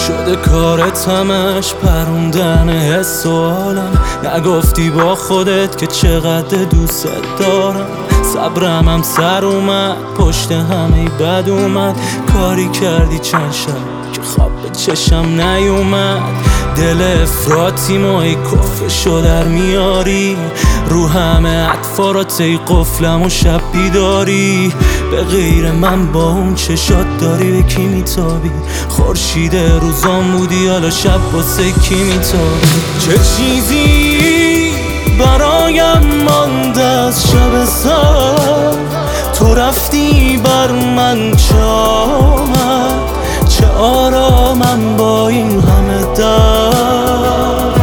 شده کارت همش پروندن حس و حالم. نگفتی با خودت که چقدر دوست دارم. صبرم هم سر اومد، پشت همه بد اومد. کاری کردی چند شب که خواب به چشم نیومد. دل افراطی مای کفشو در میاری. رو همه اطفارات ای قفلم و شب بیداری. به غیر من با اون چشات داری به کی میتابی؟ خورشید روزان بودی حالا شب واسه کی میتابی؟ چه چیزی برایم مانده از شب سر؟ تو رفتی بر من چه آمد؟ چه آرامم با این همه درد؟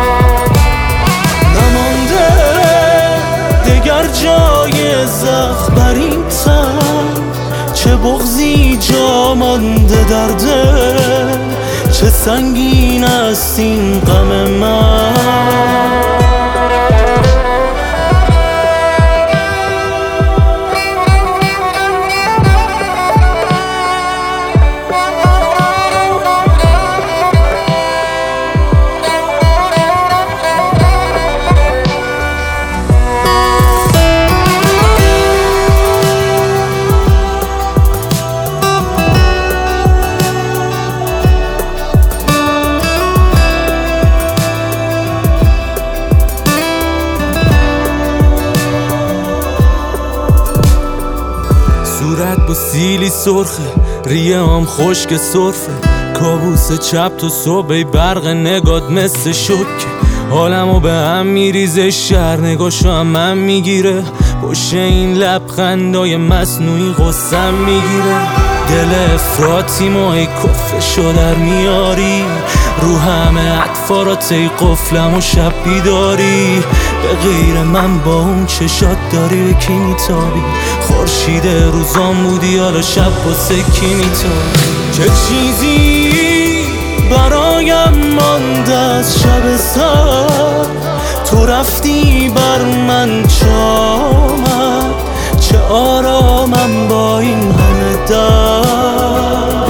نمانده دگر جای زخم بر این تن. چه بغضی جا مانده در دل. چه سنگین است این غم من. صورت با سیلی سرخه، ریه هم خشک صرفه. کابوس چپ تو صبح برق نگات مثل شکه. حالمو به هم میریزه، شهر نگاشو هم من میگیره. پشت این لبخندای مصنوعی غصم میگیره. دل افراطی مای کفشو در میاری. رو همه اطفارات ای قفلم و شب بیداری. به غیر من با اون چشات داری به کی میتابی؟ خورشید روزان بودی حالا شب واسه کی میتابی؟ چه چیزی برایم مانده از شب سر؟ تو رفتی بر من چه آمد؟ چه آرامم با این همه درد؟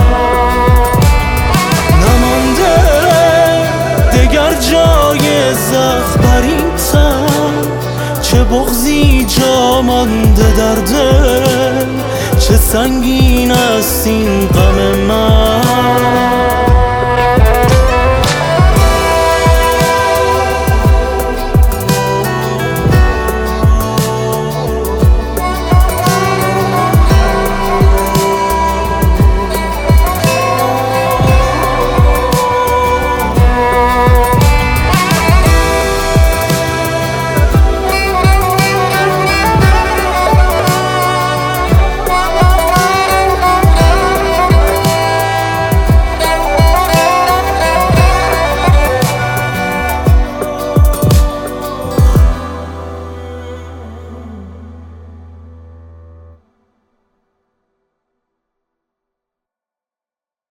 نمانده دگر جای زخم بر این تن. چه بغضی جا مانده در دل. چه سنگین است این غم من.